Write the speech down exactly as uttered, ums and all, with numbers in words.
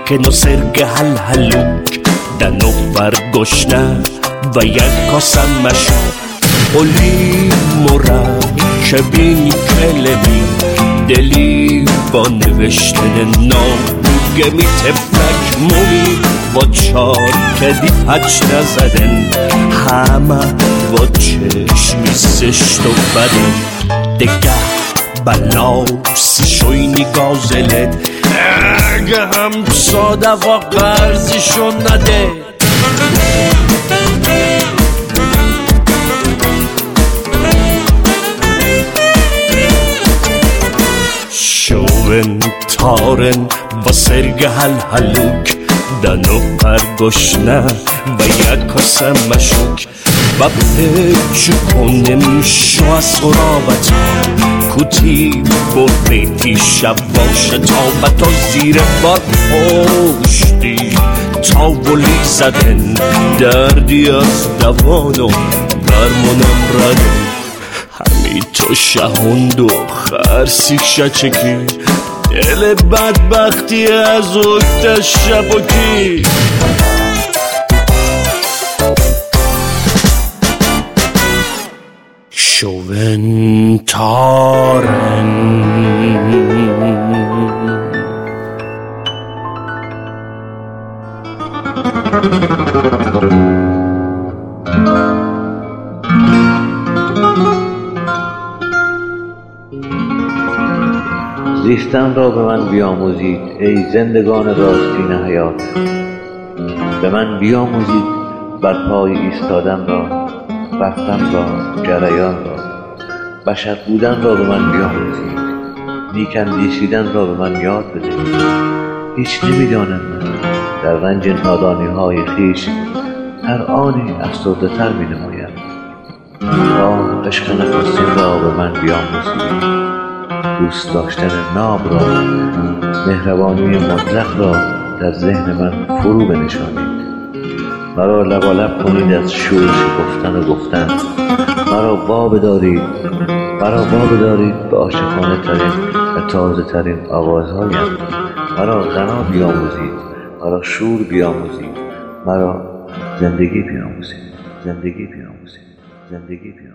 que no ser halhaluk دنو برگشنه و یک کاسه مشروب اولی مرکبین کلمی دلی با نوشتن نام گمی تفلک مومی و چار کدی حج نزدن همه و چشمی سشت و بدن دگه بلا سیشوینی گازلت اگه هم ساده و قرضشو نده شوون تارن و سرگ هل هلوک دنو پرگشنه و یک کاسه مشوک و پیچ کنم شو از سرابتا کتی بردی شب باشه تا و تا زیر بار پشتی تا ولی زدن دردی از دوانو برمونم ردن همی تو شهوند و خرسی شچکی دل بدبختی از اکت شبکی شوون تارن زیستن را به من بیاموزید ای زندگان راستین حیات به من بیاموزید بر پای ایستادن را رفتن را جریان را بشر بودن را به من بیاموزید نیک اندیشیدن را به من یاد بدهید هیچ نمیدانم من در رنج نادانی های خویش هر آنی افسرده تر می نمایم تا عشق نخستین را به من بیاموزید دوست داشتن ناب را مهربانی مطلق را در ذهن من فرو بنشانید مرا لبالب کنید از شور شکفتن و گفتن مرا وا بدارید مرا وا بدارید به عاشقانه ترین و تازه ترین آوازهایم مرا غنا بیاموزید مرا شور بیاموزید مرا زندگی بیاموزید زندگی بیاموزید زندگی بیاموزید